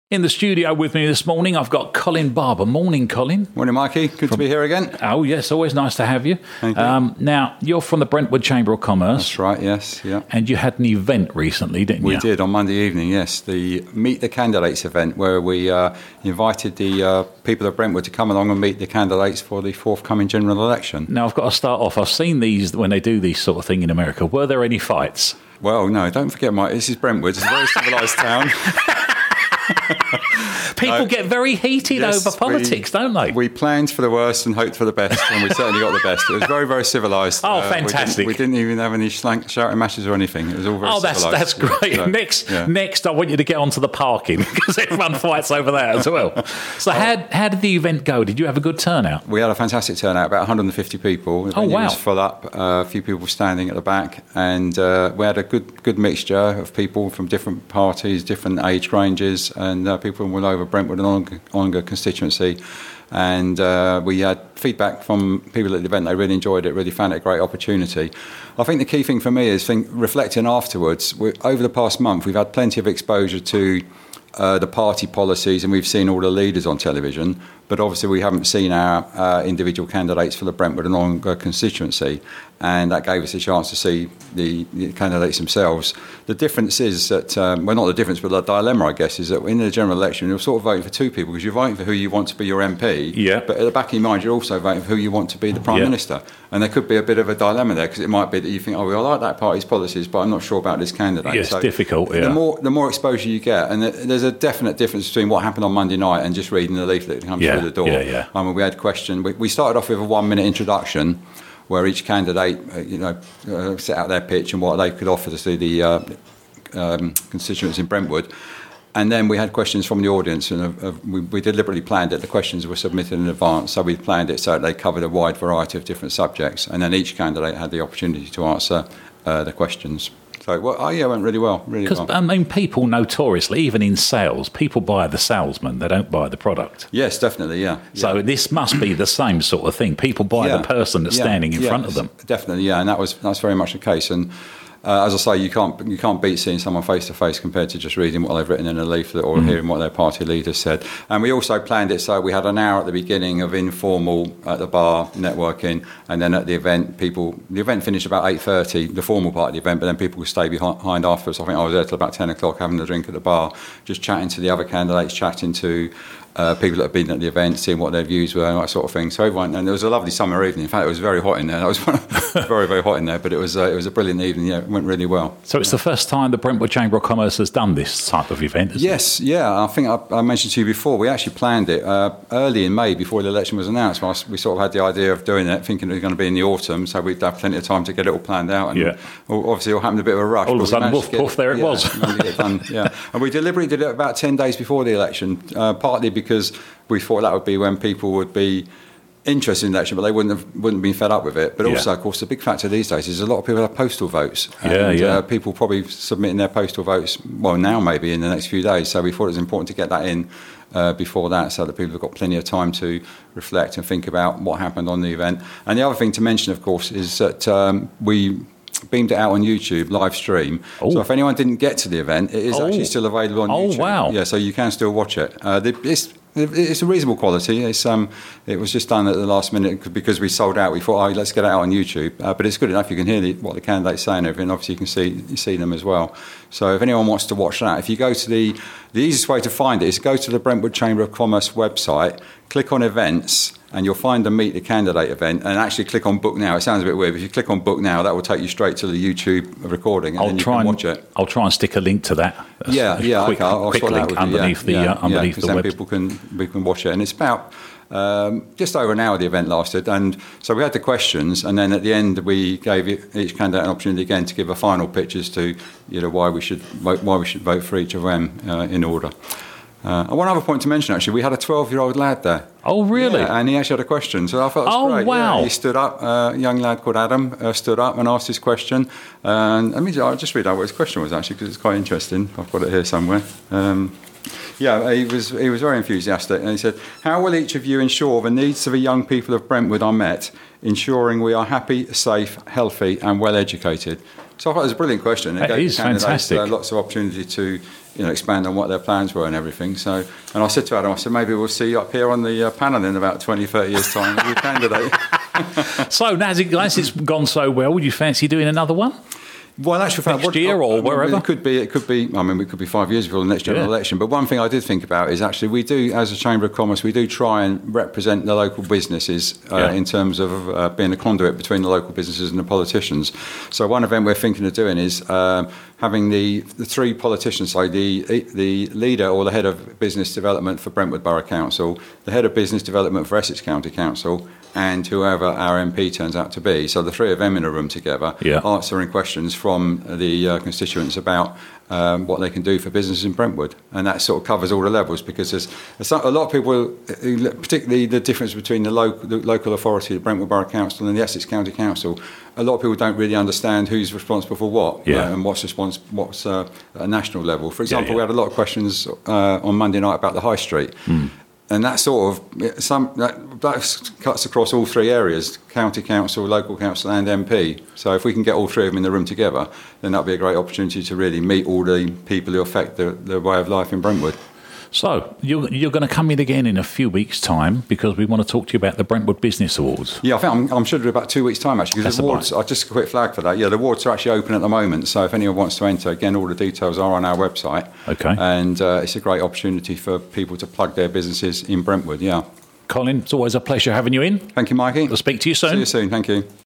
In the studio with me this morning, I've got Colin Barber. Morning, Colin. Morning, Mikey. Good to be here again. Oh, yes, always nice to have you. Thank you. Now, you're from the Brentwood Chamber of Commerce. That's right, yes. Yeah. And you had an event recently, didn't you? We did on Monday evening, yes. The Meet the Candidates event, where we invited the people of Brentwood to come along and meet the candidates for the forthcoming general election. Now, I've got to start off. I've seen these when they do these sort of thing in America. Were there any fights? Well, no, don't forget, Mike, this is Brentwood. It's a very civilised town. People get very heated over politics, don't they? We planned for the worst and hoped for the best, and we certainly got the best. It was very, very civilised. Oh, fantastic. We didn't even have any shouting matches or anything. It was all very civilised. That's great. So, next, I want you to get onto the parking, because everyone fights over that as well. So how did the event go? Did you have a good turnout? We had a fantastic turnout, about 150 people. The venue was full up, a few people standing at the back, and we had a good mixture of people from different parties, different age ranges, and people from all over Brentwood and Ongar constituency. And we had feedback from people at the event. They really enjoyed it, really found it a great opportunity. I think the key thing for me is reflecting afterwards. Over the past month, we've had plenty of exposure to the party policies, and we've seen all the leaders on television, but obviously we haven't seen our individual candidates for the Brentwood and Ongar constituency, and that gave us a chance to see the candidates themselves. The difference is that, well, not the difference, but the dilemma, I guess, is that in the general election, you're sort of voting for two people, because you're voting for who you want to be your MP, but at the back of your mind, you're also voting for who you want to be the Prime Minister. And there could be a bit of a dilemma there, because it might be that you think, oh, well, I like that party's policies, but I'm not sure about this candidate. Yes, so difficult, The more exposure you get, and there's a definite difference between what happened on Monday night and just reading the leaflet that comes through the door. I mean, we had questions. We started off with a 1-minute introduction, where each candidate, set out their pitch and what they could offer to the constituents in Brentwood. And then we had questions from the audience, and we deliberately planned it. The questions were submitted in advance, so we planned it so that they covered a wide variety of different subjects. And then each candidate had the opportunity to answer the questions. So, it went really well, Because, I mean, people notoriously, even in sales, people buy the salesman, they don't buy the product. Yes, definitely, yeah. So this must be the same sort of thing. People buy the person that's standing in front of them. Definitely, yeah, and that's very much the case. And as I say, you can't beat seeing someone face to face compared to just reading what they've written in a leaflet or hearing what their party leader said. And we also planned it so we had an hour at the beginning of informal at the bar networking, and then at the event, the event finished about 8:30, the formal part of the event, but then people could stay behind afterwards. I think I was there till about 10 o'clock having a drink at the bar, just chatting to the other candidates, chatting to people that have been at the event, seeing what their views were and that sort of thing. So everyone, and it was a lovely summer evening. In fact, it was very hot in there. It was very, very hot in there, but it was a brilliant evening. Yeah, it went really well. So it's the first time the Brentwood Chamber of Commerce has done this type of event, isn't it? Yes, yeah. I think I mentioned to you before, we actually planned it early in May before the election was announced. We sort of had the idea of doing it, thinking it was going to be in the autumn, so we'd have plenty of time to get it all planned out. And obviously, it all happened a bit of a rush. All of a sudden, woof, there it was. Done, and we deliberately did it about 10 days before the election, partly because we thought that would be when people would be interested in the election, but they wouldn't have been fed up with it. But also, of course, the big factor these days is a lot of people have postal votes. And, people probably submitting their postal votes, well, now maybe in the next few days. So we thought it was important to get that in before that, so that people have got plenty of time to reflect and think about what happened on the event. And the other thing to mention, of course, is that we beamed it out on YouTube, live stream. So if anyone didn't get to the event, it is actually still available on YouTube. Wow. Yeah, so you can still watch it. It's a reasonable quality. It was just done at the last minute because we sold out. We thought, let's get it out on YouTube. But it's good enough. You can hear what the candidates say and everything. Obviously, you can see them as well. So if anyone wants to watch that, if you go to the easiest way to find it is go to the Brentwood Chamber of Commerce website, click on events, and you'll find the Meet the Candidate event, and actually click on Book Now. It sounds a bit weird, but if you click on Book Now, that will take you straight to the YouTube recording, and then you can watch it. I'll try and stick a link to that. Quick link underneath the then web. people can watch it, and it's about just over an hour the event lasted, and so we had the questions, and then at the end we gave each candidate an opportunity again to give a final pitch as to why we should vote for each of them in order. And one other point to mention, actually, we had a 12-year-old lad there. Oh, really? Yeah, and he actually had a question, so I thought it was great. Wow. Yeah, he stood up, a young lad called Adam stood up and asked his question. And I'll just read out what his question was, actually, because it's quite interesting. I've got it here somewhere. He was very enthusiastic, and he said, "How will each of you ensure the needs of the young people of Brentwood are met, ensuring we are happy, safe, healthy and well educated?" So I thought it was a brilliant question. It is fantastic. Lots of opportunity to expand on what their plans were and everything. So, and I said to Adam, I said, maybe we'll see you up here on the panel in about 20, 30 years' time as a candidate. So, now as it's gone so well, would you fancy doing another one? Well, actually, next year or wherever? It could be. I mean, it could be 5 years before the next general election. But one thing I did think about is actually we do, as a Chamber of Commerce, we do try and represent the local businesses in terms of being a conduit between the local businesses and the politicians. So one event we're thinking of doing is having the three politicians, so the leader or the head of business development for Brentwood Borough Council, the head of business development for Essex County Council, and whoever our MP turns out to be. So the three of them in a room together, answering questions from the constituents about what they can do for businesses in Brentwood. And that sort of covers all the levels, because there's a lot of people, particularly the difference between the local authority, the Brentwood Borough Council, and the Essex County Council. A lot of people don't really understand who's responsible for what and what's at a national level. For example, we had a lot of questions on Monday night about the High Street. And that sort of that cuts across all three areas: county council, local council, and MP. So if we can get all three of them in the room together, then that'll be a great opportunity to really meet all the people who affect the way of life in Brentwood. So you're going to come in again in a few weeks' time, because we want to talk to you about the Brentwood Business Awards. Yeah, I think I'm sure it'll be about 2 weeks' time, actually, because the awards, I just a quick flag for that. Yeah, the awards are actually open at the moment, so if anyone wants to enter, again, all the details are on our website. Okay. And it's a great opportunity for people to plug their businesses in Brentwood, Colin, it's always a pleasure having you in. Thank you, Mikey. I'll speak to you soon. See you soon, thank you.